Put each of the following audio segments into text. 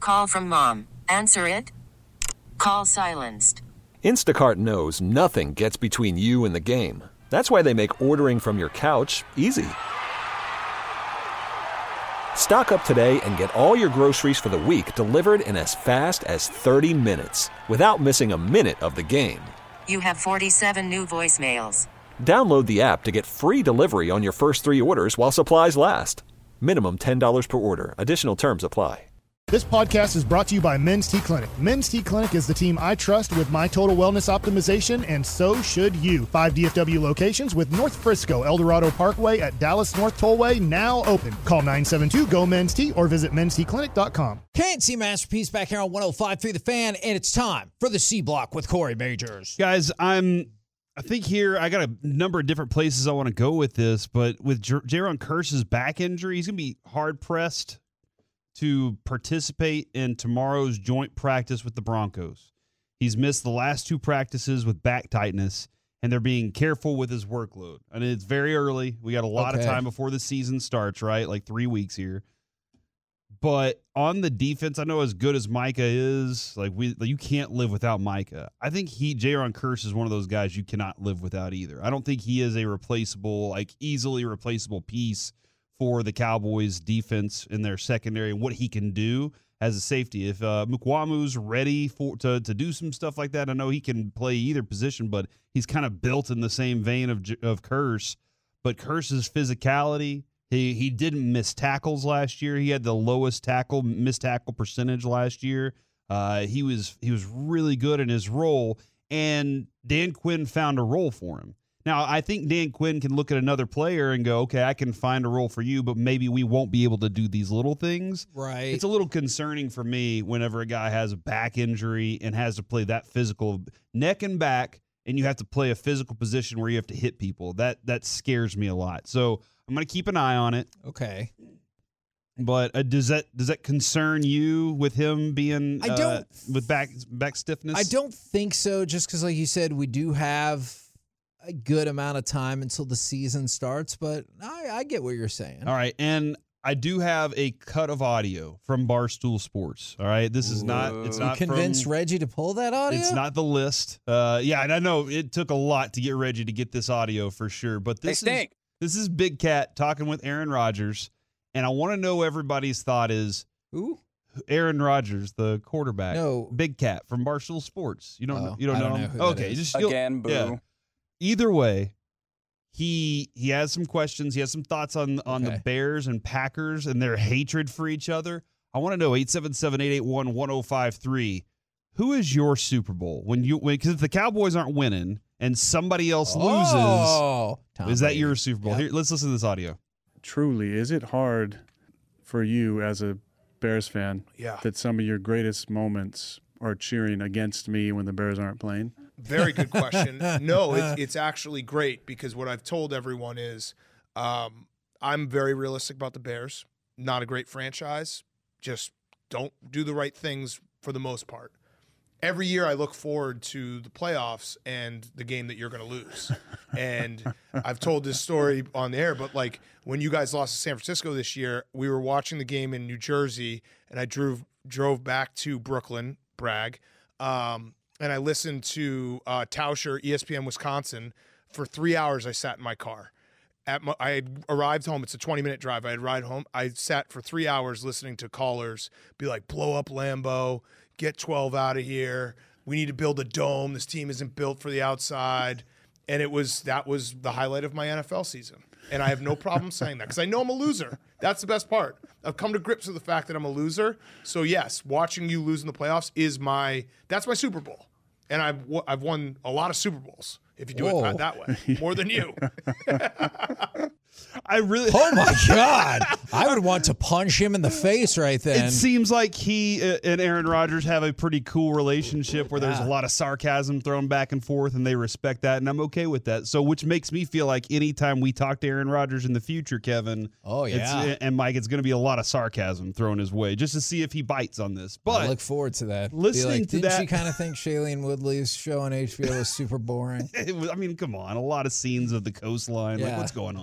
Call from mom. Answer it. Call silenced. Instacart knows nothing gets between you and the game. That's why they make ordering from your couch easy. Stock up today and get all your groceries for the week delivered in as fast as 30 minutes without missing a minute of the game. You have 47 new voicemails. Download the app to get free delivery on your first 3 orders while supplies last. Minimum $10 per order. Additional terms apply. This podcast is brought to you by Men's T Clinic. Men's T Clinic is the team I trust with my total wellness optimization, and so should you. 5 DFW locations with North Frisco, Eldorado Parkway at Dallas North Tollway now open. Call 972-GO-MEN'S-T or visit mensteclinic.com. KNC Masterpiece back here on 105.3 The Fan, and it's time for the C Block with Corey Majors. Guys, I think here I got a number of different places I want to go with this, but with Jayron Kearse's back injury, he's going to be hard-pressed to participate in tomorrow's joint practice with the Broncos. He's missed the last 2 practices with back tightness, and they're being careful with his workload. And it's very early. We got a lot of time before the season starts, right? Like 3 weeks here. But on the defense, I know as good as Micah is, you can't live without Micah. I think Jayron Kearse is one of those guys you cannot live without either. I don't think he is a replaceable, easily replaceable piece for the Cowboys defense in their secondary and what he can do as a safety. If Mukwamu's ready to do some stuff like that, I know he can play either position, but he's kind of built in the same vein of Kearse. But Kearse's physicality, he didn't miss tackles last year. He had the lowest missed tackle percentage last year. He was really good in his role, and Dan Quinn found a role for him. Now, I think Dan Quinn can look at another player and go, okay, I can find a role for you, but maybe we won't be able to do these little things. Right. It's a little concerning for me whenever a guy has a back injury and has to play that physical neck and back, and you have to play a physical position where you have to hit people. That scares me a lot. So I'm going to keep an eye on it. Okay. But does that concern you with him being with back stiffness? I don't think so, just because, like you said, we do have a good amount of time until the season starts, but I get what you're saying. All right, and I do have a cut of audio from Barstool Sports. All right, this is not. It's not. You convinced Reggie to pull that audio? It's not the list. Yeah, and I know it took a lot to get Reggie to get this audio for sure. But this is Big Cat talking with Aaron Rodgers, and I want to know everybody's thought is who? Aaron Rodgers, the quarterback. No, Big Cat from Barstool Sports. You don't know him? Who okay, just again, boo. Yeah. Either way, he has some questions. He has some thoughts on the Bears and Packers and their hatred for each other. I want to know 877-881-1053. Who is your Super Bowl because if the Cowboys aren't winning and somebody else loses, is that your Super Bowl? Yep. Here, let's listen to this audio. Truly, is it hard for you as a Bears fan that some of your greatest moments are cheering against me when the Bears aren't playing? Very good question. No, it's actually great because what I've told everyone is I'm very realistic about the Bears. Not a great franchise. Just don't do the right things for the most part. Every year I look forward to the playoffs and the game that you're going to lose. And I've told this story on the air, but like when you guys lost to San Francisco this year, we were watching the game in New Jersey, and I drove back to Brooklyn, brag, and I listened to Tauscher, ESPN Wisconsin. For 3 hours, I sat in my car. I had arrived home. It's a 20-minute drive. I had ride home. I sat for 3 hours listening to callers be like, blow up Lambeau, get 12 out of here. We need to build a dome. This team isn't built for the outside. And that was the highlight of my NFL season. And I have no problem saying that because I know I'm a loser. That's the best part. I've come to grips with the fact that I'm a loser. So yes, watching you lose in the playoffs that's my Super Bowl. And I've won a lot of Super Bowls if you do it that way, more than you. Oh my God. I would want to punch him in the face right then. It seems like he and Aaron Rodgers have a pretty cool relationship where there's a lot of sarcasm thrown back and forth, and they respect that, and I'm okay with that. So, which makes me feel like anytime we talk to Aaron Rodgers in the future, Kevin, and Mike, it's going to be a lot of sarcasm thrown his way just to see if he bites on this. But I look forward to that. Didn't you kind of think Shailene Woodley's show on HBO was super boring? I mean, come on, a lot of scenes of the coastline. Like, what's going on here? So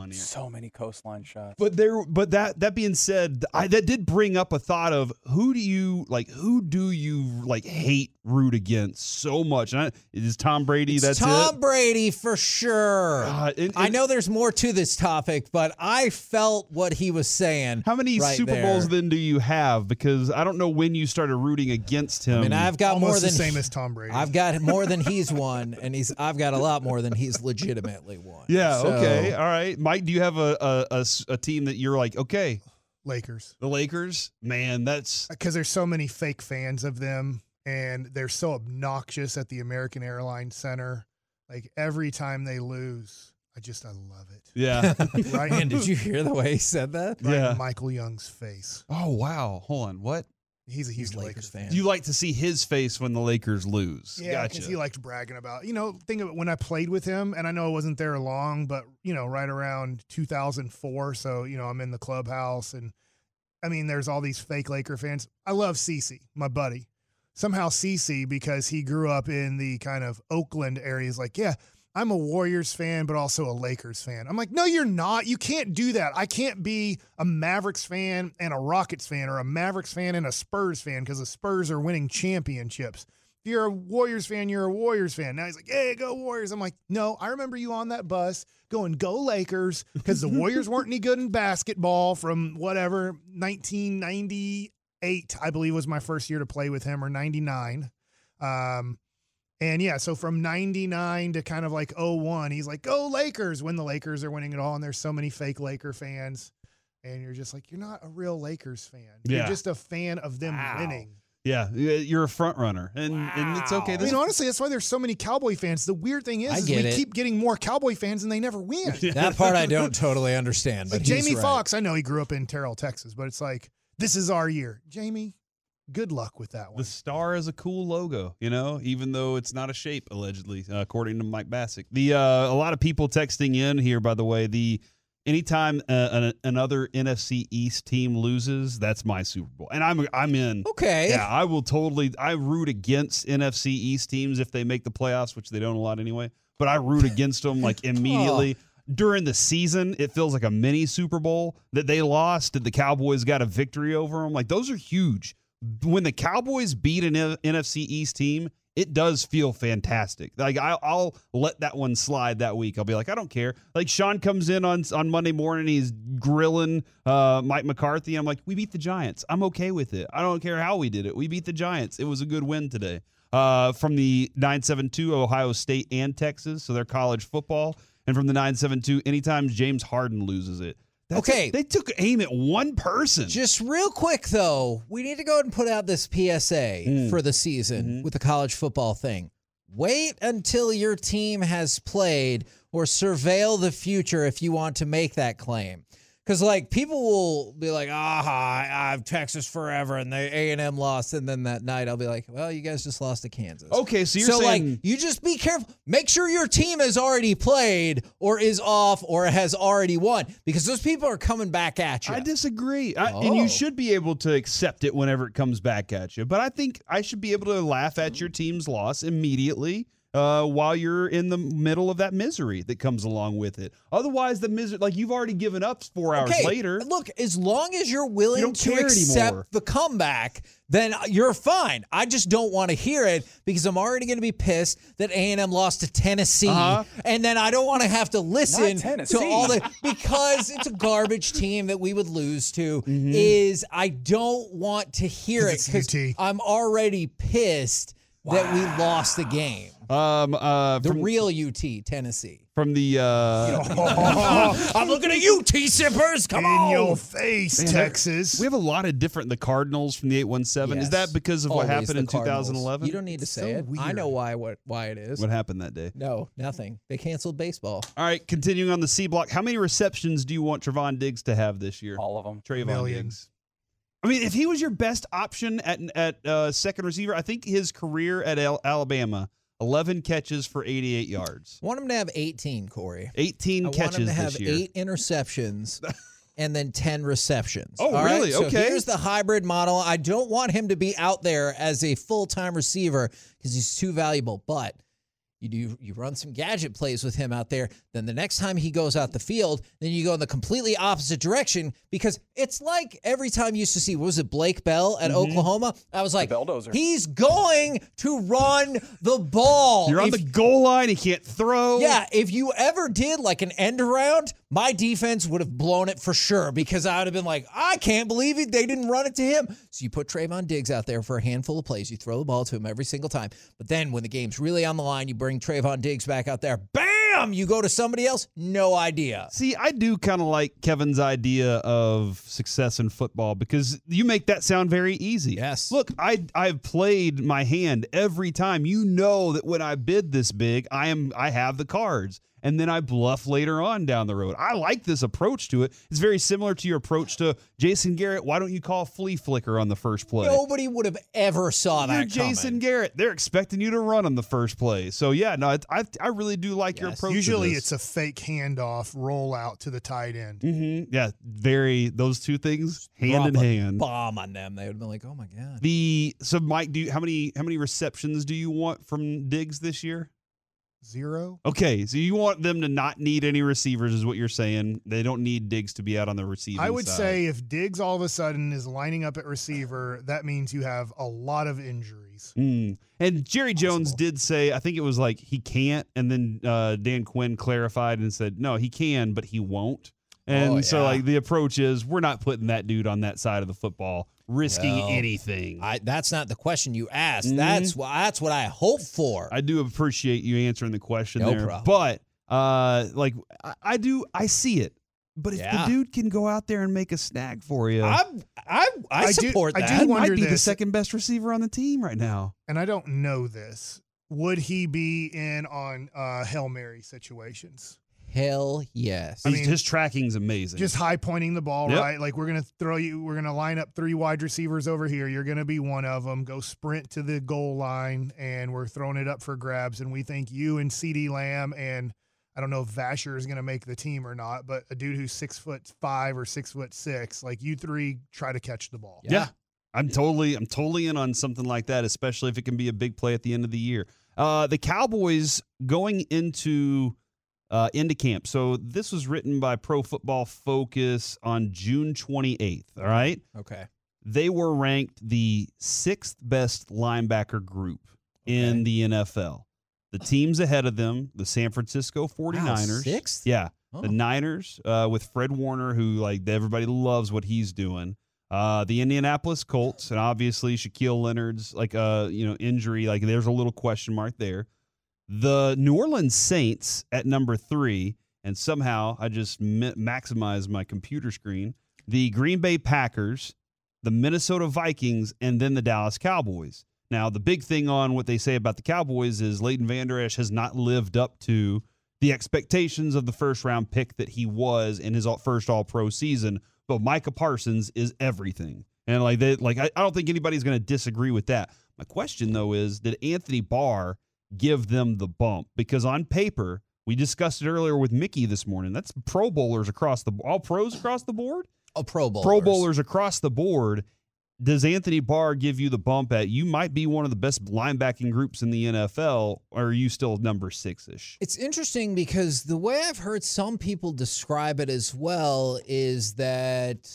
so many coastline shots. But that being said, that did bring up a thought of who do you hate, root against so much? And it is Tom Brady. It's Tom Brady for sure. I know there's more to this topic, but I felt what he was saying. How many Super Bowls then do you have? Because I don't know when you started rooting against him. I mean, I've got almost more than the same as Tom Brady. I've got more than he's won, and I've got a lot more than he's legitimately won. Yeah. So, okay. All right, Mike. Do you have a team that you're like, okay? Lakers. The Lakers, man, that's because there's so many fake fans of them, and they're so obnoxious at the American Airlines Center. Like every time they lose, I love it. Yeah. Right. Man, did you hear the way he said that? Right yeah. in Michael Young's face. Oh wow. Hold on. What? He's a huge Lakers fan. You like to see his face when the Lakers lose. Yeah, because he liked bragging about, think of it when I played with him, and I know I wasn't there long, but, right around 2004. So, I'm in the clubhouse, and I mean, there's all these fake Laker fans. I love CeCe, my buddy. Somehow CeCe, because he grew up in the kind of Oakland area, is like, yeah, I'm a Warriors fan, but also a Lakers fan. I'm like, no, you're not. You can't do that. I can't be a Mavericks fan and a Rockets fan, or a Mavericks fan and a Spurs fan, because the Spurs are winning championships. If you're a Warriors fan, you're a Warriors fan. Now he's like, hey, go Warriors. I'm like, no, I remember you on that bus going, go Lakers, because the Warriors weren't any good in basketball from 1998, I believe was my first year to play with him, or 99. And yeah, so from 99 to kind of like 01, he's like, go Lakers, when the Lakers are winning it all. And there's so many fake Laker fans. And you're just like, you're not a real Lakers fan. Yeah. You're just a fan of them winning. Yeah, you're a front runner. And it's okay. I mean, honestly, that's why there's so many Cowboy fans. The weird thing is we keep getting more Cowboy fans and they never win. That part I don't totally understand. But Jamie right. Foxx, I know he grew up in Terrell, Texas, but it's like, this is our year. Jamie, good luck with that one. The star is a cool logo, even though it's not a shape, allegedly, according to Mike Bassick. A lot of people texting in here, by the way, anytime another NFC East team loses, that's my Super Bowl. And I'm in. Okay. Yeah, I root against NFC East teams if they make the playoffs, which they don't a lot anyway. But I root against them like immediately. During the season, it feels like a mini Super Bowl that they lost and the Cowboys got a victory over them. Like, those are huge. When the Cowboys beat an NFC East team, it does feel fantastic. Like, I'll let that one slide that week. I'll be like, I don't care. Like, Sean comes in on Monday morning, he's grilling Mike McCarthy. I'm like, we beat the Giants. I'm okay with it. I don't care how we did it. We beat the Giants. It was a good win today. From the 972, Ohio State and Texas, so they're college football. And from the 972, anytime James Harden loses it. They took aim at one person. Just real quick, though, we need to go ahead and put out this PSA for the season with the college football thing. Wait until your team has played, or surveil the future if you want to make that claim. Because, people will be like, I have Texas forever, and they A&M lost, and then that night I'll be like, well, you guys just lost to Kansas. Okay, so you're saying... you just be careful. Make sure your team has already played, or is off, or has already won, because those people are coming back at you. I disagree. And you should be able to accept it whenever it comes back at you. But I think I should be able to laugh at your team's loss immediately. While you're in the middle of that misery that comes along with it. Otherwise, the misery, you've already given up 4 hours later. Look, as long as you're willing to accept the comeback, then you're fine. I just don't want to hear it, because I'm already going to be pissed that A&M lost to Tennessee. And then I don't want to have to listen to all the, because it's a garbage team that we would lose to, I don't want to hear it, because I'm already pissed that we lost the game. The real UT, Tennessee. From the I'm looking at you, T-Sippers. Come on. In your face, Texas. We have a lot of the Cardinals from the 817. Yes. Is that because of what happened in 2011? You don't need to say it. Weird. I know why it is. What happened that day? No, nothing. They canceled baseball. All right, continuing on the C block. How many receptions do you want Trevon Diggs to have this year? All of them. Trevon Diggs. I mean, if he was your best option at second receiver, I think his career at Alabama, 11 catches for 88 yards. I want him to have 18, Corey. 18 catches this year. I want him to have 8 interceptions and then 10 receptions. Oh, all really? Right? So okay. Here's the hybrid model. I don't want him to be out there as a full-time receiver because he's too valuable, but You run some gadget plays with him out there. Then the next time he goes out the field, then you go in the completely opposite direction because it's like every time you used to see, what was it, Blake Bell at Oklahoma? I was like, he's going to run the ball. You're on the goal line. He can't throw. Yeah, if you ever did like an end around, my defense would have blown it for sure because I would have been like, I can't believe it. They didn't run it to him. So you put Trayvon Diggs out there for a handful of plays. You throw the ball to him every single time. But then when the game's really on the line, you bring Trayvon Diggs back out there. Bam! You go to somebody else. No idea. See, I do kind of like Kevin's idea of success in football because you make that sound very easy. Yes. Look, I've played my hand every time. You know that when I bid this big, I have the cards. And then I bluff later on down the road. I like this approach to it. It's very similar to your approach to Jason Garrett. Why don't you call flea flicker on the first play? Nobody would have ever saw that You're Jason Garrett. They're expecting you to run on the first play. So, yeah, no, I really do like your approach. Usually to it's a fake handoff rollout to the tight end. Mm-hmm. Yeah, those two things hand in hand. Bomb on them. They would have been like, oh, my God. So, Mike, how many receptions do you want from Diggs this year? 0. Okay, so you want them to not need any receivers is what you're saying. They don't need Diggs to be out on the receiving side. I would say if Diggs all of a sudden is lining up at receiver, that means you have a lot of injuries. And Jerry Jones did say, I think it was like he can't, and then Dan Quinn clarified and said, no, he can, but he won't. And so like the approach is we're not putting that dude on that side of the football risking anything. That's not the question you asked. Mm-hmm. That's what I hope for. I do appreciate you answering the question there. Problem. But I see it. But if the dude can go out there and make a snag for you, I support that. I do wonder might be the second best receiver on the team right now. And I don't know this. Would he be in on Hail Mary situations? Hell yes. I mean, his tracking's amazing. Just high pointing the ball, right? Like we're going to line up 3 wide receivers over here. You're going to be one of them. Go sprint to the goal line, and we're throwing it up for grabs. And we think you and CeeDee Lamb, and I don't know if Vasher is going to make the team or not, but a dude who's 6'5" or 6'6", like you 3 try to catch the ball. Yeah. I'm totally in on something like that, especially if it can be a big play at the end of the year. The Cowboys going into camp. So this was written by Pro Football Focus on June 28th, all right? Okay. They were ranked the 6th best linebacker group in the NFL. The teams ahead of them, the San Francisco 49ers. Wow, 6th? Yeah. Oh. The Niners with Fred Warner, who like everybody loves what he's doing. The Indianapolis Colts, and obviously Shaquille Leonard's injury, like there's a little question mark there. The New Orleans Saints at number 3, and somehow I just maximized my computer screen. The Green Bay Packers, the Minnesota Vikings, and then the Dallas Cowboys. Now, the big thing on what they say about the Cowboys is Leighton Vander Esch has not lived up to the expectations of the first-round pick that he was in his first All-Pro season, but Micah Parsons is everything. And I don't think anybody's going to disagree with that. My question, though, is did Anthony Barr give them the bump? Because on paper, we discussed it earlier with Mickey this morning. That's Pro Bowlers all pros across the board? Pro Bowlers. Pro Bowlers across the board. Does Anthony Barr give you the bump at you might be one of the best linebacking groups in the NFL, or are you still number 6-ish? It's interesting because the way I've heard some people describe it as well is that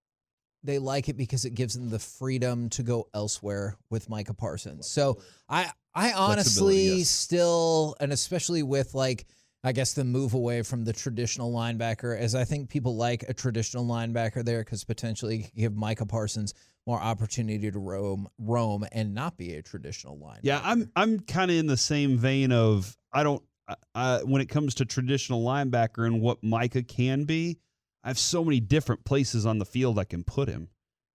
they like it because it gives them the freedom to go elsewhere with Micah Parsons. So I honestly still, and especially with I guess the move away from the traditional linebacker, as I think people like a traditional linebacker there because potentially give Micah Parsons more opportunity to roam and not be a traditional linebacker. Yeah, I'm kind of in the same vein of when it comes to traditional linebacker and what Micah can be, I have so many different places on the field I can put him.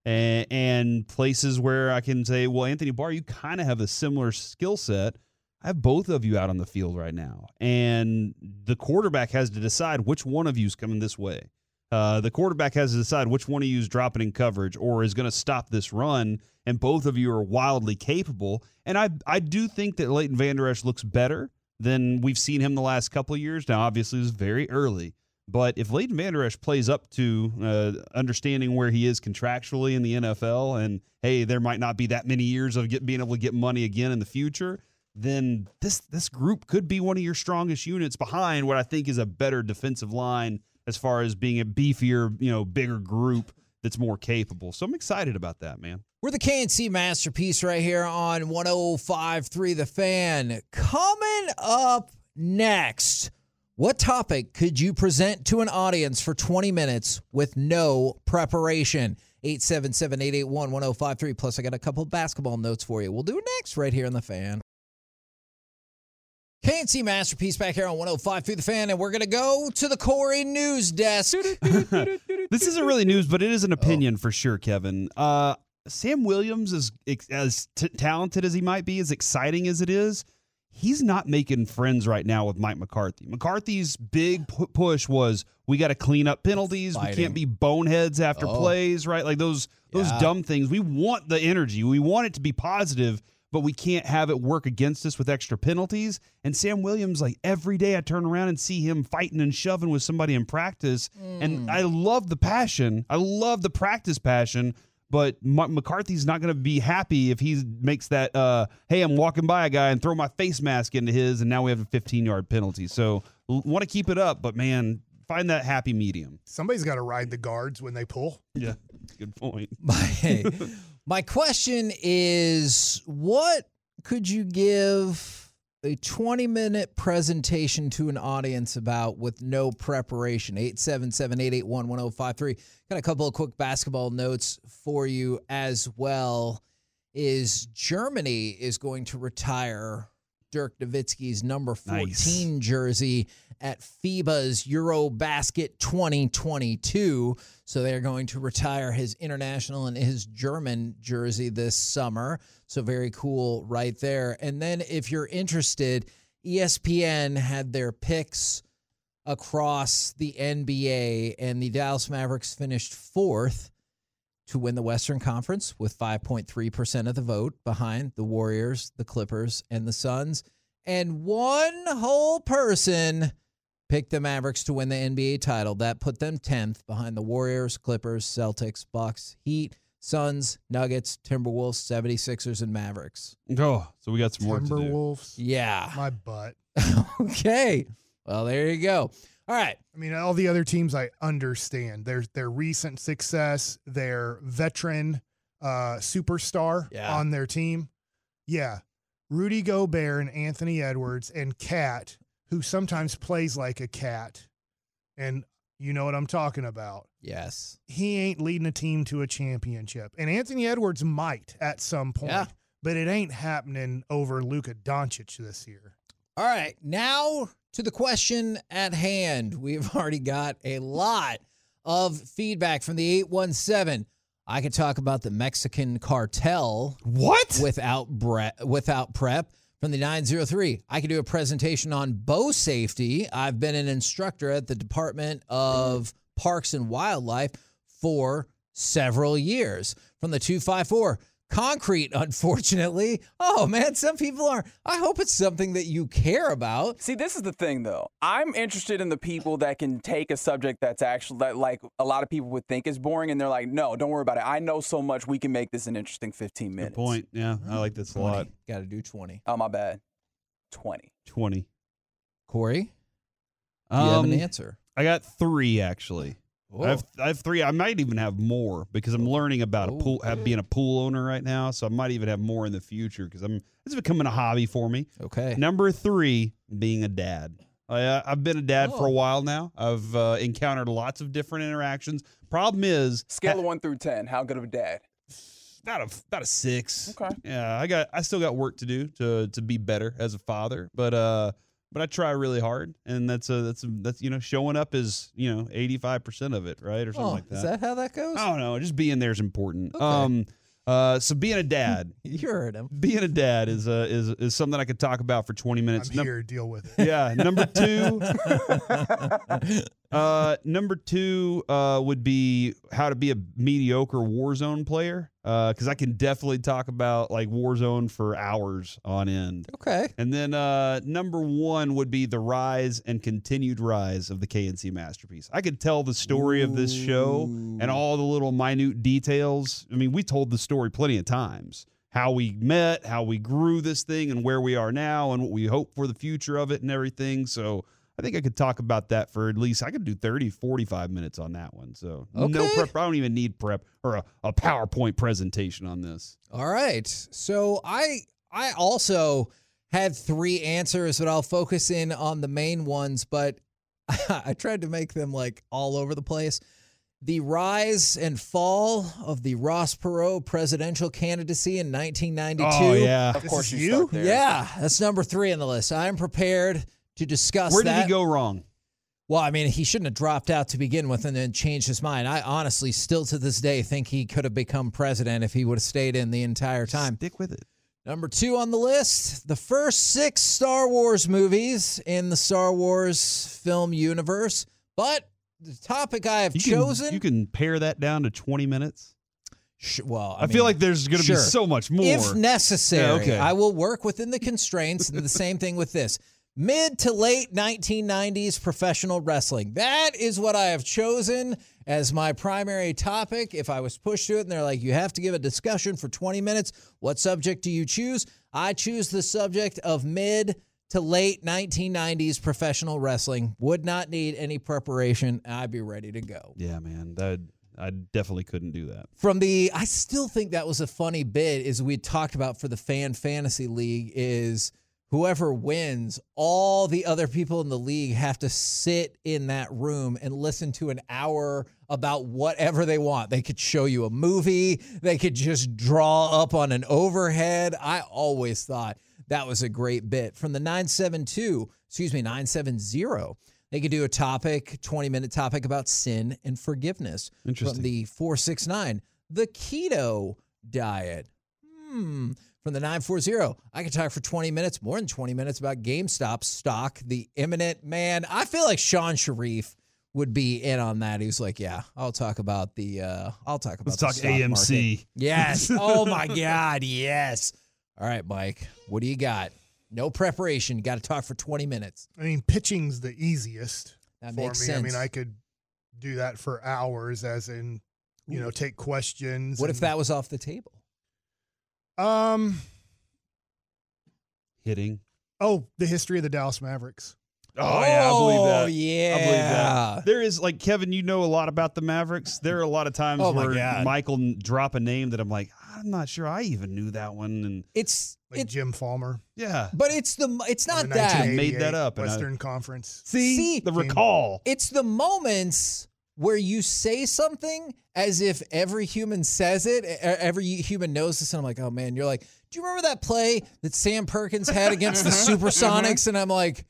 And places where I can say, well, Anthony Barr, you kind of have a similar skill set. I have both of you out on the field right now. And the quarterback has to decide which one of you is coming this way. The quarterback has to decide which one of you is dropping in coverage or is going to stop this run, and both of you are wildly capable. And I do think that Leighton Vander Esch looks better than we've seen him the last couple of years. Now, obviously, it's very early. But if Leighton Vander Esch plays up to understanding where he is contractually in the NFL, and, hey, there might not be that many years of being able to get money again in the future, then this group could be one of your strongest units behind what I think is a better defensive line as far as being a beefier, bigger group that's more capable. So I'm excited about that, man. We're the KNC Masterpiece right here on 105.3 The Fan. Coming up next, what topic could you present to an audience for 20 minutes with no preparation? 877-881-1053. Plus, I got a couple of basketball notes for you. We'll do it next right here on The Fan. KNC Masterpiece back here on 105.3 The Fan, and we're going to go to the Corey News Desk. This isn't really news, but it is an opinion for sure, Kevin. Sam Williams, as talented as he might be, as exciting as it is, he's not making friends right now with Mike McCarthy. McCarthy's big push was, we got to clean up penalties. We can't be boneheads after plays, right? Like those dumb things. We want the energy. We want it to be positive, but we can't have it work against us with extra penalties. And Sam Williams, like every day I turn around and see him fighting and shoving with somebody in practice. And I love the passion. I love the practice passion. But McCarthy's not going to be happy if he makes that, hey, I'm walking by a guy and throw my face mask into his, and now we have a 15-yard penalty. So want to keep it up, but, man, find that happy medium. Somebody's got to ride the guards when they pull. Yeah, good point. My question is, what could you give a 20-minute presentation to an audience about with no preparation? 877-881-1053. Got a couple of quick basketball notes for you as well. Germany is going to retire Dirk Nowitzki's number 14 jersey at FIBA's Eurobasket 2022. So they're going to retire his international and his German jersey this summer. So very cool right there. And then if you're interested, ESPN had their picks across the NBA, and the Dallas Mavericks finished 4th to win the Western Conference with 5.3% of the vote, behind the Warriors, the Clippers, and the Suns. And one whole person picked the Mavericks to win the NBA title. That put them 10th, behind the Warriors, Clippers, Celtics, Bucks, Heat, Suns, Nuggets, Timberwolves, 76ers, and Mavericks. Oh, so we got some work to do. Timberwolves. Yeah. My butt. Okay. Well, there you go. All right. I mean, all the other teams I understand. Their recent success, their veteran superstar on their team. Yeah. Rudy Gobert and Anthony Edwards and Cat, who sometimes plays like a cat. And you know what I'm talking about. Yes. He ain't leading a team to a championship. And Anthony Edwards might at some point, but it ain't happening over Luka Doncic this year. All right. Now to the question at hand. We've already got a lot of feedback from the 817. I could talk about the Mexican cartel. What? Without prep. From the 903, I could do a presentation on bow safety. I've been an instructor at the Department of Parks and Wildlife for several years. From the 254, concrete, unfortunately. Oh, man, some people are. I hope it's something that you care about. See, this is the thing, though. I'm interested in the people that can take a subject that's actually, that, like, a lot of people would think is boring, and they're like, no, don't worry about it. I know so much. We can make this an interesting 15 minutes. Good point. Yeah, I like this 20. a lot. Got to do 20. Oh, my bad. 20. Corey, do you have an answer? I got 3, actually. I have 3. I might even have more because I'm learning about being a pool owner right now. So I might even have more in the future because it's becoming a hobby for me. Okay. Number 3, being a dad. I've been a dad for a while now. I've encountered lots of different interactions. Problem is, scale of 1 through 10. How good of a dad? About a 6. Okay. Yeah, I still got work to do to be better as a father, but I try really hard, and that's showing up is 85% of it, right, or something like that. Is that how that goes? I don't know. Just being there is important. Okay. So being a dad, you heard him. Being a dad is something I could talk about for 20 minutes. I'm here. Deal with it. Yeah. Number 2. Number 2 would be how to be a mediocre Warzone player. Because I can definitely talk about like Warzone for hours on end. Okay. And then number 1 would be the rise and continued rise of the KNC Masterpiece. I could tell the story of this show and all the little minute details. I mean, we told the story plenty of times. how we met, how we grew this thing, and where we are now, and what we hope for the future of it and everything. So I think I could talk about that for at least, I could do 30, 45 minutes on that one. So no prep. I don't even need prep or a PowerPoint presentation on this. All right. So I also had 3 answers, but I'll focus in on the main ones, but I tried to make them like all over the place. The rise and fall of the Ross Perot presidential candidacy in 1992. Oh, yeah. Of course you start there. Yeah, that's number 3 on the list. I'm prepared to discuss Where that. did he go wrong? Well, I mean, he shouldn't have dropped out to begin with and then changed his mind. I honestly still to this day think he could have become president if he would have stayed in the entire time. Stick with it. Number 2 on the list, the first 6 Star Wars movies in the Star Wars film universe. But the topic I have chosen... You can pare that down to 20 minutes. Well, I feel like there's going to be so much more. If necessary, Yeah, okay. I will work within the constraints. And the same thing with this. Mid to late 1990s professional wrestling. That is what I have chosen as my primary topic. If I was pushed to it and they're like, you have to give a discussion for 20 minutes, what subject do you choose? I choose the subject of mid to late 1990s professional wrestling. Would not need any preparation. I'd be ready to go. Yeah, man. I definitely couldn't do that. I still think that was a funny bit, is we talked about for the Fan Fantasy League, is whoever wins, all the other people in the league have to sit in that room and listen to an hour about whatever they want. They could show you a movie. They could just draw up on an overhead. I always thought that was a great bit. From the 970, they could do a 20-minute topic about sin and forgiveness. Interesting. From the 469, the keto diet. From the 940, I could talk for 20 minutes, more than 20 minutes, about GameStop stock, the imminent man. I feel like Sean Sharif would be in on that. He was like, yeah, I'll talk about the Let's talk AMC. market. Yes. Oh my God. Yes. All right, Mike, what do you got? No preparation. You got to talk for 20 minutes. I mean, pitching's the easiest That for me. makes sense. I mean, I could do that for hours, as in, take questions. What if that was off the table? Hitting. Oh, the history of the Dallas Mavericks. Oh, yeah, I believe that. Oh, yeah. I believe that. There is, like, Kevin, you know a lot about the Mavericks. There are a lot of times where Michael drop a name that I'm like, I'm not sure I even knew that one. And it's Jim Falmer. Yeah. But it's not that. I made that up. Western Conference. See, the recall. It's the moments where you say something as if every human says it, every human knows this, and I'm like, oh, man. You're like, do you remember that play that Sam Perkins had against the Supersonics? And I'm like,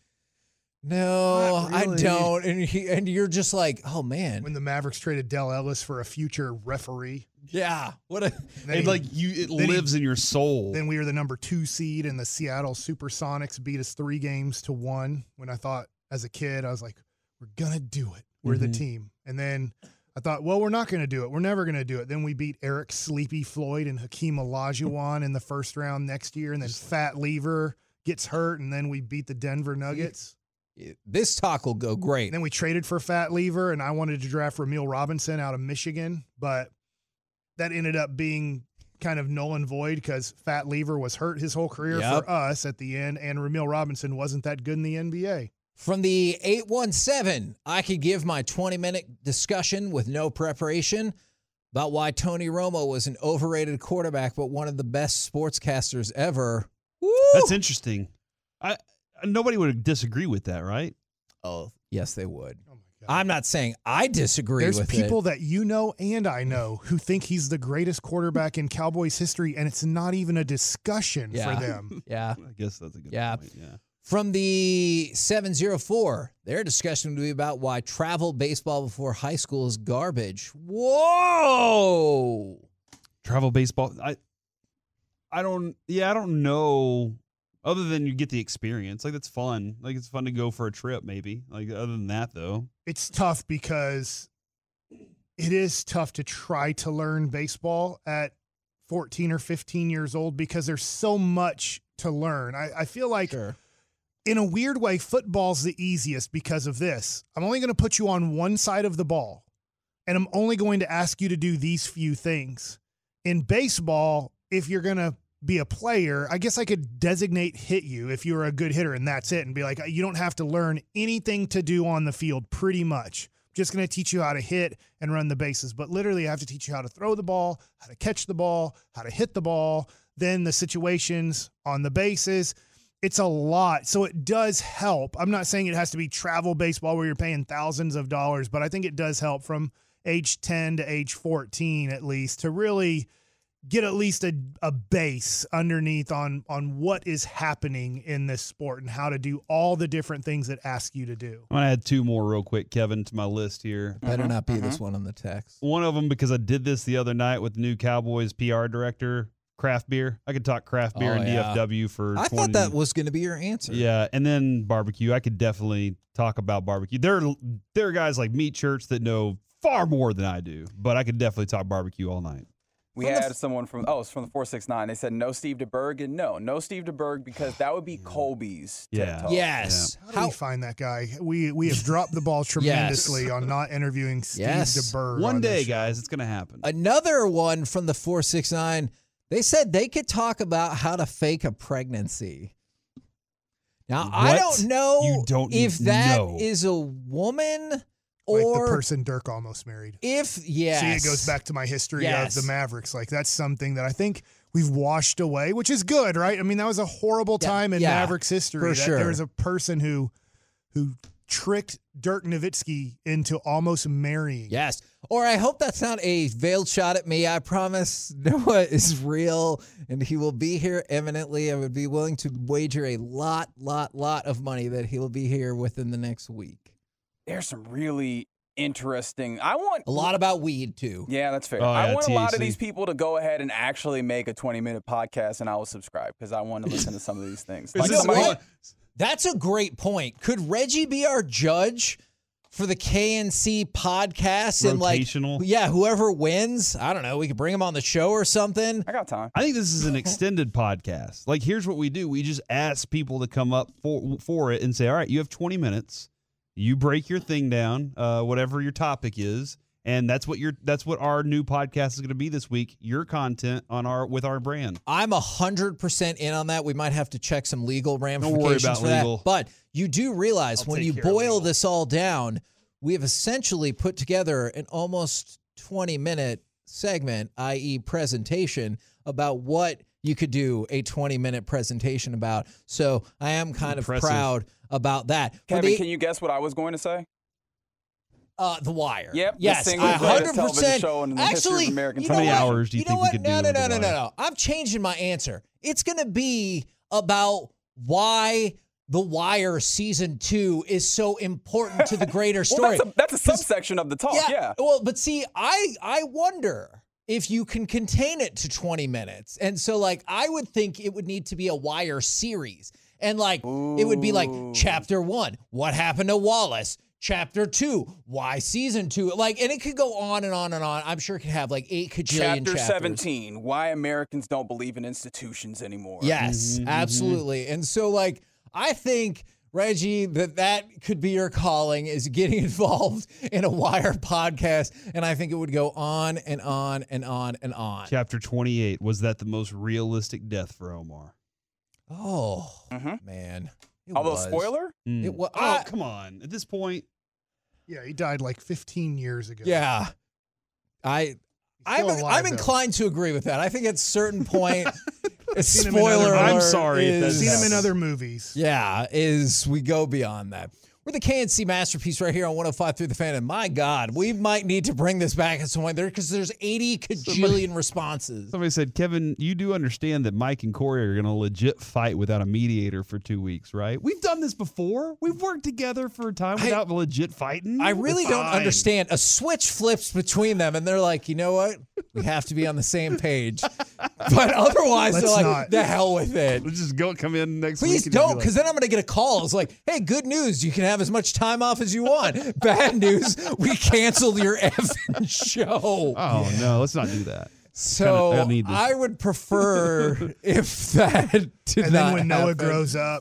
no, really. I don't. And you're just like, oh, man. When the Mavericks traded Del Ellis for a future referee. Yeah. It lives in your soul. Then we were the number 2 seed, and the Seattle Supersonics beat us 3 games to 1. When I thought, as a kid, I was like, we're going to do it. We're the team. And then I thought, well, we're not going to do it. We're never going to do it. Then we beat Eric Sleepy Floyd and Hakeem Olajuwon in the first round next year. And then Fat Lever gets hurt. And then we beat the Denver Nuggets. This talk will go great. And then we traded for Fat Lever, and I wanted to draft Ramil Robinson out of Michigan. But that ended up being kind of null and void because Fat Lever was hurt his whole career for us at the end. And Ramil Robinson wasn't that good in the NBA. From the 817, I could give my 20-minute discussion with no preparation about why Tony Romo was an overrated quarterback, but one of the best sportscasters ever. Woo! That's interesting. Nobody would disagree with that, right? Oh, yes, they would. Oh my God. I'm not saying I disagree with it. There's people that you know and I know who think he's the greatest quarterback in Cowboys history, and it's not even a discussion for them. Yeah. I guess that's a good point. Yeah. From the 704, their discussion would be about why travel baseball before high school is garbage. Whoa! Travel baseball. I don't know. Other than you get the experience. Like, that's fun. Like, it's fun to go for a trip, maybe. Like, other than that, though. It's tough because it is tough to try to learn baseball at 14 or 15 years old because there's so much to learn. I feel like... Sure. In a weird way, football's the easiest because of this. I'm only going to put you on one side of the ball, and I'm only going to ask you to do these few things. In baseball, if you're going to be a player, I guess I could designate hit you if you were a good hitter and that's it, and be like, you don't have to learn anything to do on the field pretty much. Just going to teach you how to hit and run the bases. But literally I have to teach you how to throw the ball, how to catch the ball, how to hit the ball, then the situations on the bases. It's a lot. So it does help. I'm not saying it has to be travel baseball where you're paying thousands of dollars, but I think it does help from age 10 to age 14 at least to really get at least a base underneath on what is happening in this sport and how to do all the different things that ask you to do. I'm going to add 2 more real quick, Kevin, to my list here. Better not be this one on the text. One of them, because I did this the other night with the new Cowboys PR director, craft beer. I could talk craft beer and DFW for 20. I thought that was going to be your answer. Yeah, and then barbecue. I could definitely talk about barbecue. There are guys like Meat Church that know far more than I do, but I could definitely talk barbecue all night. We had someone from it's from the 469. They said no Steve DeBerg, and no Steve DeBerg because that would be Colby's TED Talk. Yes. Yeah. How do we find that guy? We have dropped the ball tremendously on not interviewing Steve DeBerg. One day, guys, it's going to happen. Another one from the 469. They said they could talk about how to fake a pregnancy. Now, What? I don't know You don't if that know. is a woman Like or the person Dirk almost married. See, it goes back to my history of the Mavericks. Like, that's something that I think we've washed away, which is good, right? I mean, that was a horrible time in Mavericks history. For sure. There was a person who tricked Dirk Nowitzki into almost marrying. Yes. Or I hope that's not a veiled shot at me. I promise Noah is real, and he will be here imminently. I would be willing to wager a lot of money that he will be here within the next week. There's some really interesting. A lot about weed, too. Yeah, that's fair. Oh, I yeah, want a lot of THC. these people to go ahead and actually make a 20-minute podcast, and I will subscribe because I want to listen to some of these things. Is Like this somebody- one- That's a great point. Could Reggie be our judge for the KNC podcast? Rotational? And whoever wins, I don't know, we could bring him on the show or something. I got time. I think this is an extended podcast. Like, here's what we do. We just ask people to come up for it and say, all right, you have 20 minutes. You break your thing down, whatever your topic is, and that's what our new podcast is going to be this week. Your content with our brand. I'm 100% in on that. We might have to check some legal worry ramifications about for that. legal. But you do realize I'll when take you care of boil legal. this all down, we have essentially put together an almost 20-minute segment, i.e. presentation, about what you could do a 20-minute presentation about. So I am kind Impressive. of proud about that. Kevin, can you guess what I was going to say? The Wire. Yep, the Yes, single greatest 100%. television show in the history of Actually, American you How know many what? hours do you know think we what? could do No. with The Wire? No. I'm changing my answer. It's going to be about why The Wire Season 2 is so important to the greater story. Well, that's a subsection of the talk. Yeah. Well, but see, I wonder if you can contain it to 20 minutes. And so, like, I would think it would need to be a Wire series. And, like, it would be like Chapter 1, what happened to Wallace? Chapter 2, why Season 2? Like, and it could go on and on and on. I'm sure it could have like 8 cajillion Chapter chapters. 17, why Americans don't believe in institutions anymore. Yes, absolutely. And so, like, I think, Reggie, that could be your calling, is getting involved in a Wire podcast. And I think it would go on and on and on and on. Chapter 28. Was that the most realistic death for Omar? Oh, man. It Although, was. spoiler? It was. Oh, come on. At this point. Yeah, he died like 15 years ago. Yeah. Still I'm alive, though. inclined to agree with that. I think at a certain point, Seen him in spoiler other- alert. I'm sorry if that's Seen him in happens. other movies. Yeah, we go beyond that. We're the KNC Masterpiece right here on 105 through the Fan. And my God, we might need to bring this back at some point there because there's 80 cajillion responses. Somebody said, Kevin, you do understand that Mike and Corey are going to legit fight without a mediator for 2 weeks, right? We've done this before. We've worked together for a time without legit fighting. I really don't Fine. understand. A switch flips between them, and they're like, you know what? We have to be on the same page. But otherwise, Let's they're like, not. the hell with it. Let's just come in next Please week. and don't, be because like, then I'm going to get a call. It's like, hey, good news. You can have as much time off as you want. Bad news. We canceled your effing show. oh, no, let's not do that. So I need this. I would prefer if that did And not then when Noah happen. grows up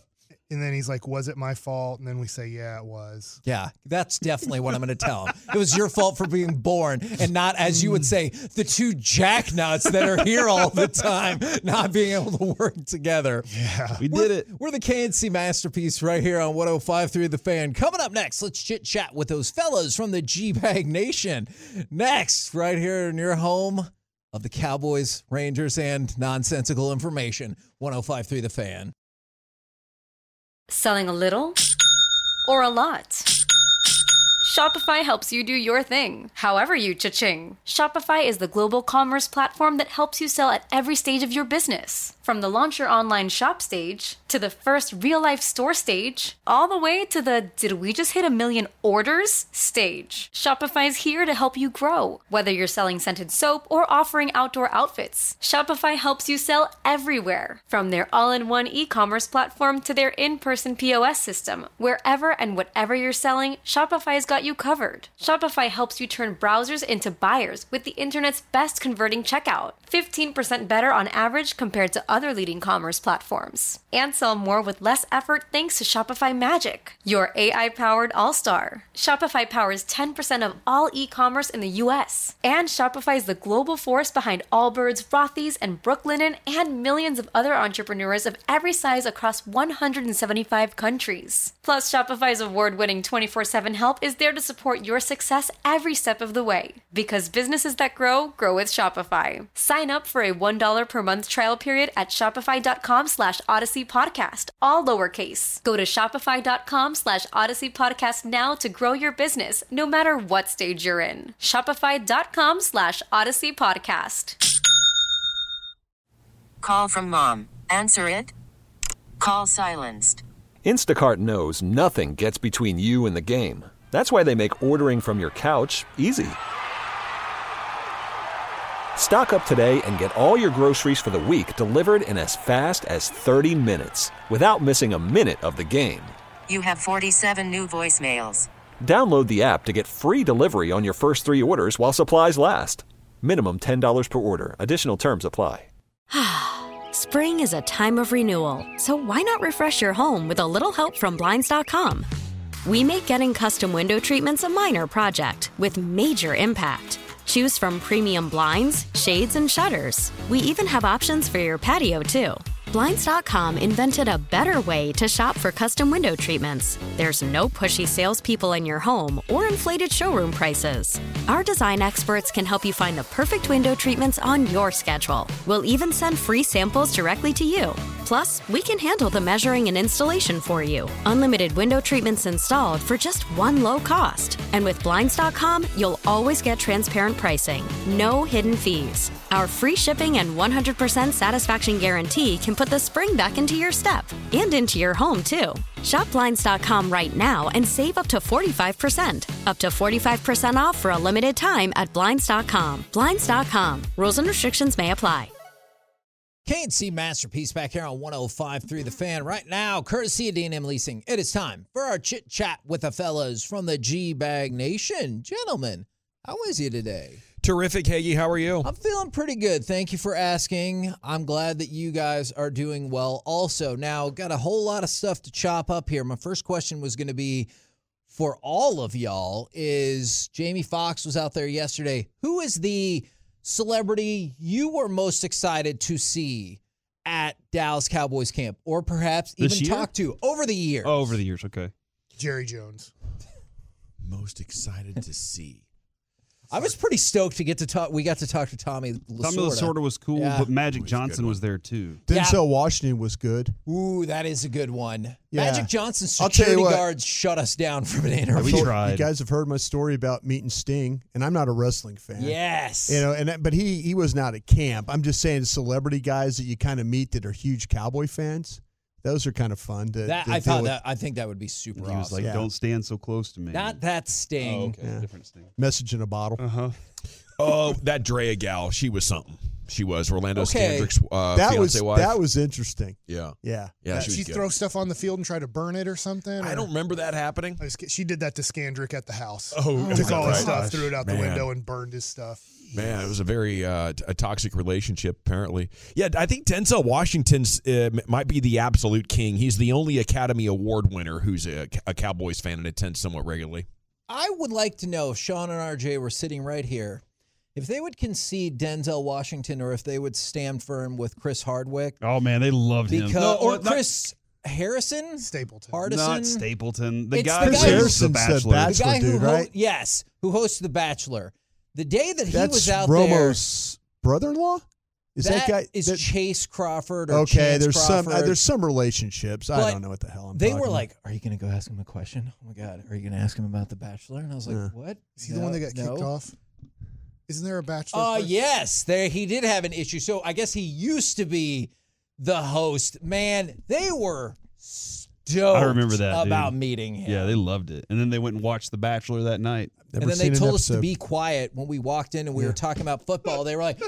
And then he's like, was it my fault? And then we say, yeah, it was. Yeah, that's definitely what I'm going to tell him. It was your fault for being born and not, as you would say, the two jacknuts that are here all the time, not being able to work together. Yeah. We did it. We're the KNC Masterpiece right here on 105.3 The Fan. Coming up next, let's chit-chat with those fellas from the G-Bag Nation. Next, right here in your home of the Cowboys, Rangers, and nonsensical information. 105.3 The Fan. Selling a little or a lot? Shopify helps you do your thing, however you cha-ching. Shopify is the global commerce platform that helps you sell at every stage of your business. From the launch your online shop stage, to the first real-life store stage, all the way to the did we just hit 1 million orders stage. Shopify's here to help you grow. Whether you're selling scented soap or offering outdoor outfits, Shopify helps you sell everywhere. From their all-in-one e-commerce platform to their in-person POS system, wherever and whatever you're selling, Shopify's got you covered. Shopify helps you turn browsers into buyers with the internet's best converting checkout. 15% better on average compared to other leading commerce platforms. And sell more with less effort thanks to Shopify Magic, your AI-powered all-star. Shopify powers 10% of all e-commerce in the U.S. And Shopify is the global force behind Allbirds, Rothy's, and Brooklinen, and millions of other entrepreneurs of every size across 175 countries. Plus, Shopify's award-winning 24/7 help is there to support your success every step of the way. Because businesses that grow with Shopify. Sign up for a $1 per month trial period at shopify.com/Odyssey Podcast, all lowercase. Go to shopify.com/Odyssey Podcast now to grow your business, no matter what stage you're in. Shopify.com/Odyssey Podcast. Call from mom. Answer it. Call silenced. Instacart knows nothing gets between you and the game. That's why they make ordering from your couch easy. Stock up today and get all your groceries for the week delivered in as fast as 30 minutes without missing a minute of the game. You have 47 new voicemails. Download the app to get free delivery on your first 3 orders while supplies last. Minimum $10 per order. Additional terms apply. Spring is a time of renewal, so why not refresh your home with a little help from Blinds.com? We make getting custom window treatments a minor project with major impact. Choose from premium blinds, shades, and shutters. We even have options for your patio, too. Blinds.com invented a better way to shop for custom window treatments. There's no pushy salespeople in your home or inflated showroom prices. Our design experts can help you find the perfect window treatments on your schedule. We'll even send free samples directly to you. Plus, we can handle the measuring and installation for you. Unlimited window treatments installed for just one low cost. And with Blinds.com, you'll always get transparent pricing. No hidden fees. Our free shipping and 100% satisfaction guarantee can put the spring back into your step and into your home, too. Shop Blinds.com right now and save up to 45%. Up to 45% off for a limited time at Blinds.com. Blinds.com. Rules and restrictions may apply. KNC Masterpiece back here on 105.3 The Fan. Right now, courtesy of D&M Leasing, it is time for our chit-chat with the fellas from the G-Bag Nation. Gentlemen, how is you today? Terrific, Hagee. How are you? I'm feeling pretty good. Thank you for asking. I'm glad that you guys are doing well also. Now, got a whole lot of stuff to chop up here. My first question was going to be for all of y'all is Jamie Foxx was out there yesterday. Who is the celebrity you were most excited to see at Dallas Cowboys camp or perhaps even talk to over the years? Oh, over the years, okay. Jerry Jones. Most excited to see. I was pretty stoked to get to talk. We got to talk to Tommy Lasorda. Tommy Lasorda was cool, Yeah. but Magic Johnson was there too. Denzel Washington was good. Ooh, that is a good one. Yeah. Magic Johnson's I'll tell you security what. guards shut us down for an interview. We tried. You guys have heard my story about meeting Sting, and I'm not a wrestling fan. Yes. You know, but he was not at camp. I'm just saying celebrity guys that you kind of meet that are huge Cowboy fans. Those are kind of fun to I think that would be super awesome. He was like, "Don't stand so close to me." Not that Sting. Oh, okay. Different Sting. Message in a bottle. Uh-huh. Oh, that Drea gal, she was something. She was Orlando Scandrick's fiance wife. That was interesting. Yeah. Yeah. She throw stuff on the field and try to burn it or something? I don't remember that happening. She did that to Scandrick at the house. Oh, took all his stuff, threw it out the window, and burned his stuff. Man, it was a very a toxic relationship, apparently. Yeah, I think Denzel Washington's might be the absolute king. He's the only Academy Award winner who's a Cowboys fan and attends somewhat regularly. I would like to know if Sean and RJ were sitting right here, if they would concede Denzel Washington or if they would stand firm with Chris Hardwick. Oh, man, they loved him. Chris Harrison? Stapleton. Not Stapleton. Chris Harrison's the Bachelor dude, right? Yes, who hosts The Bachelor. The day that he That's was out Romo's brother-in-law? Is that guy? Is Chase Crawford or okay, Chance Crawford. There's some relationships. I don't know what the hell I'm They talking were about. like, are you going to go ask him a question? Oh, my God. Are you going to ask him about The Bachelor? And I was like, what? Is he the one that got kicked off? Isn't there a Bachelor? Yes. He did have an issue. So I guess he used to be the host. Man, they were stoked I remember that, about dude. meeting him. Yeah, they loved it. And then they went and watched The Bachelor that night. And then they told us to be quiet when we walked in and we were talking about football. They were like,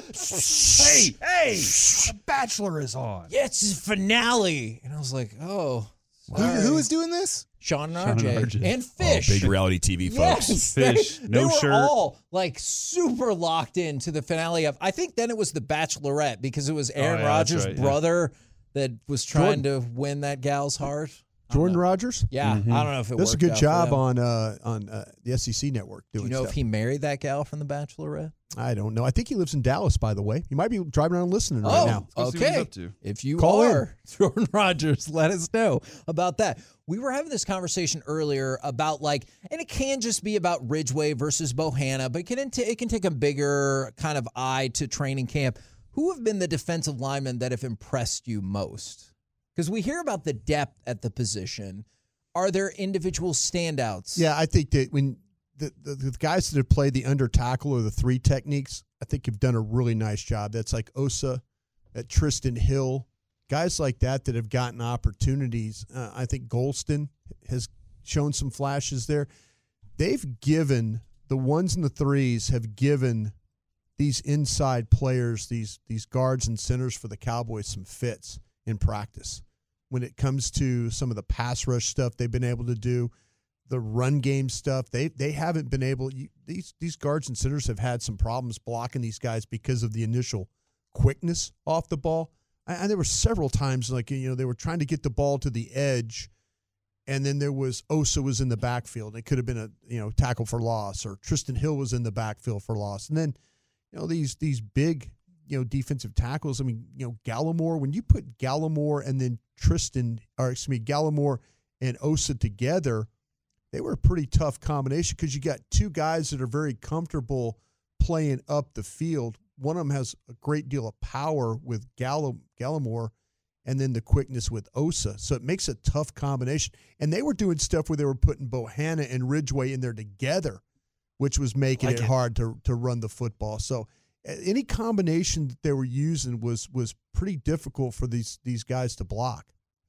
hey, The Bachelor is on. Yeah, it's his finale. And I was like, oh. Who is doing this? Sean and RJ. And Fish. Big reality TV folks. Yes, Fish, they were shirt. all like super locked into the finale of, I think then it was The Bachelorette because it was Aaron Rodgers' brother that was trying to win that gal's heart. Jordan Rogers? Yeah, I don't know if it does a worked good out job for on the SEC network doing Do you know stuff. if he married that gal from The Bachelorette? I don't know. I think he lives in Dallas, by the way. He might be driving around listening right now. Let's see what he's Okay. up to. If you Call are Jordan Rogers, let us know about that. We were having this conversation earlier about and it can just be about Ridgeway versus Bohanna, but it can take a bigger kind of eye to training camp. Who have been the defensive linemen that have impressed you most? Because we hear about the depth at the position. Are there individual standouts? Yeah, I think that when the guys that have played the under tackle or the three techniques, I think have done a really nice job. That's like Osa, Tristan Hill, guys like that have gotten opportunities. I think Golston has shown some flashes there. They've given, the ones and the threes have given these inside players, these guards and centers for the Cowboys some fits in practice. When it comes to some of the pass rush stuff they've been able to do, the run game stuff, they haven't been able. These guards and centers have had some problems blocking these guys because of the initial quickness off the ball. And there were several times they were trying to get the ball to the edge, and then there was Osa was in the backfield. It could have been a tackle for loss, or Tristan Hill was in the backfield for loss, and then these big defensive tackles. I mean, Gallimore, when you put Gallimore and then Gallimore and Osa together, they were a pretty tough combination because you got two guys that are very comfortable playing up the field. One of them has a great deal of power with Gallimore and then the quickness with Osa. So it makes a tough combination. And they were doing stuff where they were putting Bohanna and Ridgeway in there together, which was making it hard to run the football. So any combination that they were using was pretty difficult for these guys to block.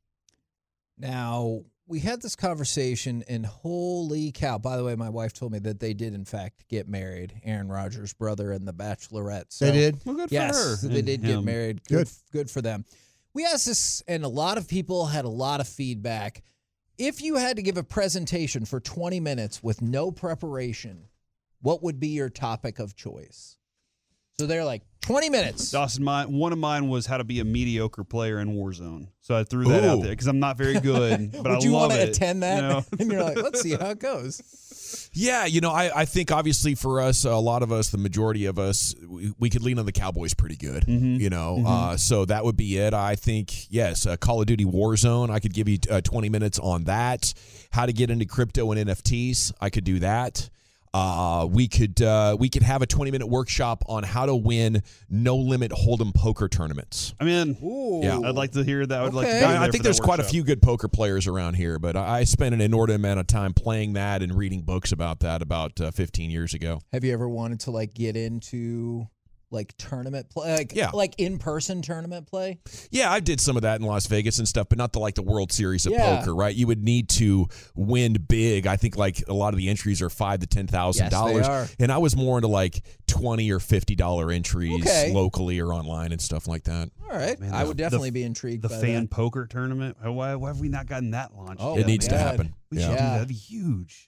Now, we had this conversation, and holy cow. By the way, my wife told me that they did, in fact, get married, Aaron Rodgers' brother and the Bachelorette. So, they did? Well, good for yes, her. so they did get married. Good for them. We asked this, and a lot of people had a lot of feedback. If you had to give a presentation for 20 minutes with no preparation, what would be your topic of choice? So they're like, 20 minutes. Dawson, one of mine was how to be a mediocre player in Warzone. So I threw that out there because I'm not very good, but I love it. Would you want to attend that? And you're like, let's see how it goes. Yeah, I think obviously for us, a lot of us, the majority of us, we could lean on the Cowboys pretty good, so that would be it. I think, yes, Call of Duty Warzone, I could give you 20 minutes on that. How to get into crypto and NFTs, I could do that. We could have a 20-minute workshop on how to win no-limit Hold'em poker tournaments. I mean, yeah, I'd like to hear that. I would like to. I think there's quite a few good poker players around here, but I spent an inordinate amount of time playing that and reading books about that about 15 years ago. Have you ever wanted to get into like tournament play, like in-person tournament play? Yeah, I did some of that in Las Vegas and stuff, but not the World Series of poker, right? You would need to win big. I think like a lot of the entries are $5,000 to $10,000. Yes, they are. And I was more into like $20 or $50 entries locally or online and stuff like that. All right. Man, I would definitely be intrigued by the fan that. poker tournament. Why have we not gotten that launched? Oh, it needs to happen. We should do that. That'd be huge.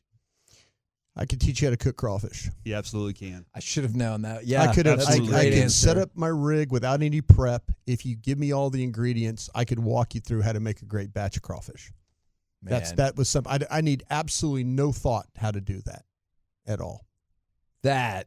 I could teach you how to cook crawfish. You absolutely can. I should have known that. Yeah, I could have. I great can answer. set up my rig without any prep. If you give me all the ingredients, I could walk you through how to make a great batch of crawfish. Man. That was something. I need absolutely no thought how to do that at all. That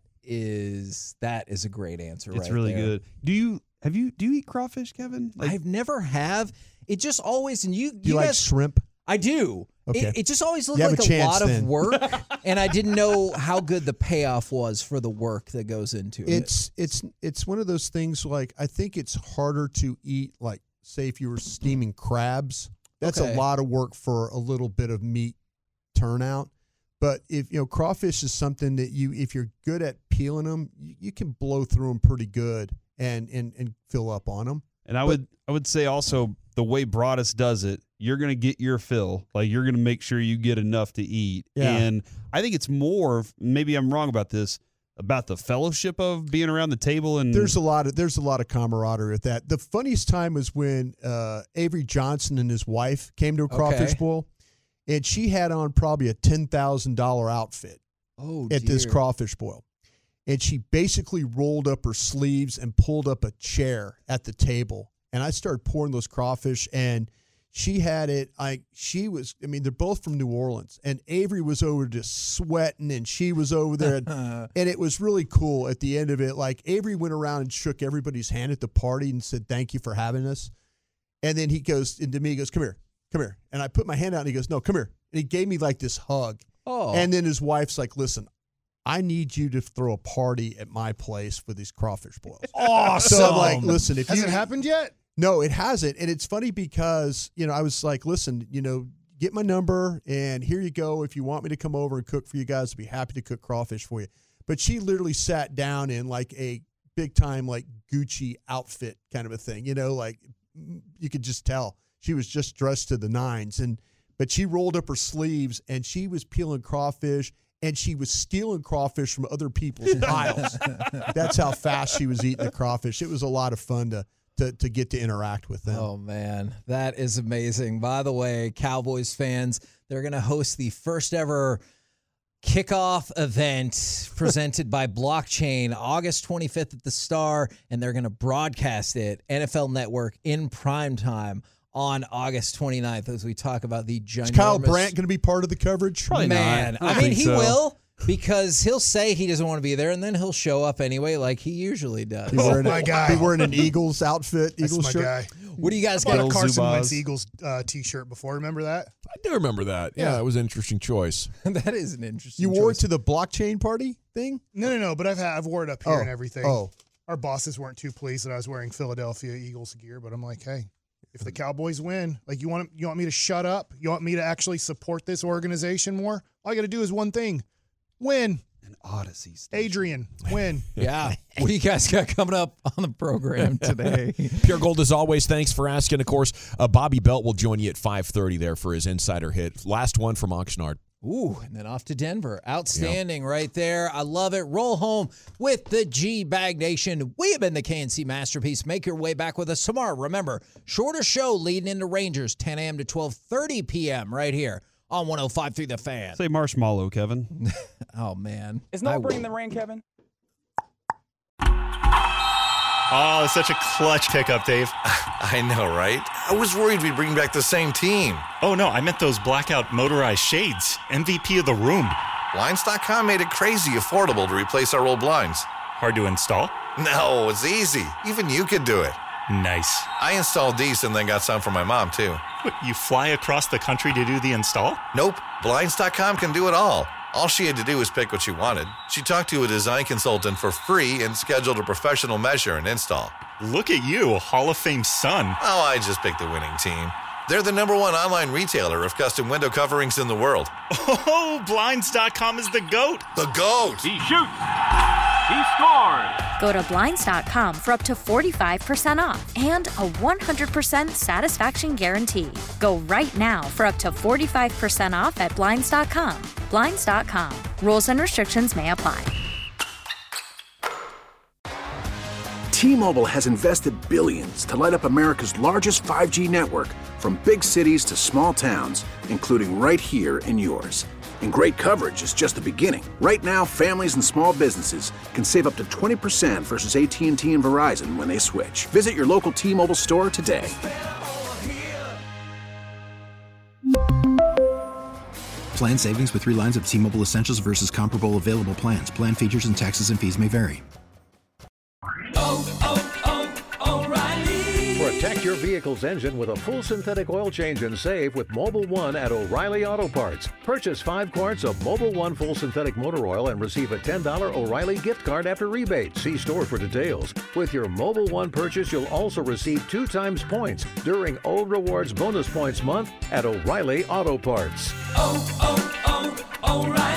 is a great answer. It's right really there. good. Do you eat crawfish, Kevin? I've never have. It just always do you like guys, shrimp? I do. Okay. It just always looked You have like a a lot chance then. of work, and I didn't know how good the payoff was for the work that goes into it. It's one of those things. Like I think it's harder to eat. Like say if you were steaming crabs, that's a lot of work for a little bit of meat turnout. But if crawfish is something that if you're good at peeling them, you can blow through them pretty good and fill up on them. And I would say also the way Broadus does it, you're going to get your fill. Like you're going to make sure you get enough to eat. Yeah. And I think it's more, maybe I'm wrong about this, about the fellowship of being around the table. And there's a lot of camaraderie with that. The funniest time was when Avery Johnson and his wife came to a crawfish boil, and she had on probably a $10,000 outfit at this crawfish boil. And she basically rolled up her sleeves and pulled up a chair at the table. And I started pouring those crawfish, and she had it. They're both from New Orleans, and Avery was over just sweating, and she was over there. And it was really cool at the end of it. Like Avery went around and shook everybody's hand at the party and said, "Thank you for having us." And then he goes into me, he goes, "Come here. And I put my hand out, and he goes, "No, come here." And he gave me like this hug. Oh. And then his wife's like, "Listen, I need you to throw a party at my place for these crawfish boils." Awesome. So I'm like, listen, Has it happened yet? No, it hasn't. And it's funny because, I was like, listen, get my number and here you go. If you want me to come over and cook for you guys, I'd be happy to cook crawfish for you. But she literally sat down in like a big time, like Gucci outfit kind of a thing, like you could just tell she was just dressed to the nines. But she rolled up her sleeves and she was peeling crawfish. And she was stealing crawfish from other people's piles. That's how fast she was eating the crawfish. It was a lot of fun to get to interact with them. Oh, man. That is amazing. By the way, Cowboys fans, they're going to host the first ever kickoff event presented by Blockchain August 25th at the Star, and they're going to broadcast it, NFL Network, in primetime on August 29th as we talk about the ginormous... Is Kyle Brandt going to be part of the coverage? Probably not. I mean, he will, because he'll say he doesn't want to be there, and then he'll show up anyway like he usually does. Be wearing an Eagles outfit, Eagles shirt. Guy. What do you guys got? got? A Carson Wentz Eagles T-shirt before. Remember that? I do remember that. Yeah, it was an interesting choice. That is an interesting You wore it to the blockchain party thing? No. But I've wore it up here and everything. Oh. Our bosses weren't too pleased that I was wearing Philadelphia Eagles gear, but I'm like, hey, if the Cowboys win, like you want me to shut up? You want me to actually support this organization more? All you got to do is one thing: win. An Odyssey station. Adrian, win. Yeah. What do you guys got coming up on the program today? Pure Gold, as always, thanks for asking. Of course, Bobby Belt will join you at 5:30 there for his Insider Hit. Last one from Oxnard. Ooh, and then off to Denver. Outstanding right there. I love it. Roll home with the G-Bag Nation. We have been the KNC Masterpiece. Make your way back with us tomorrow. Remember, shorter show leading into Rangers, 10 a.m. to 12:30 p.m. right here on 105.3 The Fan. Say marshmallow, Kevin. Oh, man. Is not bringing the rain, Kevin? Oh, it's such a clutch pickup, Dave. I know, right? I was worried we'd bring back the same team. Oh, no, I meant those blackout motorized shades. MVP of the room. Blinds.com made it crazy affordable to replace our old blinds. Hard to install? No, it's easy. Even you could do it. Nice. I installed these and then got some for my mom, too. What, you fly across the country to do the install? Nope. Blinds.com can do it all. All she had to do was pick what she wanted. She talked to a design consultant for free and scheduled a professional measure and install. Look at you, a Hall of Fame son. Oh, I just picked the winning team. They're the #1 online retailer of custom window coverings in the world. Oh, Blinds.com is the GOAT. The GOAT! He shoots. He scores. Go to Blinds.com for up to 45% off and a 100% satisfaction guarantee. Go right now for up to 45% off at Blinds.com. Blinds.com. Rules and restrictions may apply. T-Mobile has invested billions to light up America's largest 5G network, from big cities to small towns, including right here in yours. And great coverage is just the beginning. Right now, families and small businesses can save up to 20% versus AT&T and Verizon when they switch. Visit your local T-Mobile store today. Plan savings with 3 lines of T-Mobile Essentials versus comparable available plans. Plan features and taxes and fees may vary. Protect your vehicle's engine with a full synthetic oil change and save with Mobil 1 at O'Reilly Auto Parts. Purchase 5 quarts of Mobil 1 full synthetic motor oil and receive a $10 O'Reilly gift card after rebate. See store for details. With your Mobil 1 purchase, you'll also receive 2 times points during O Rewards Bonus Points Month at O'Reilly Auto Parts. O'Reilly.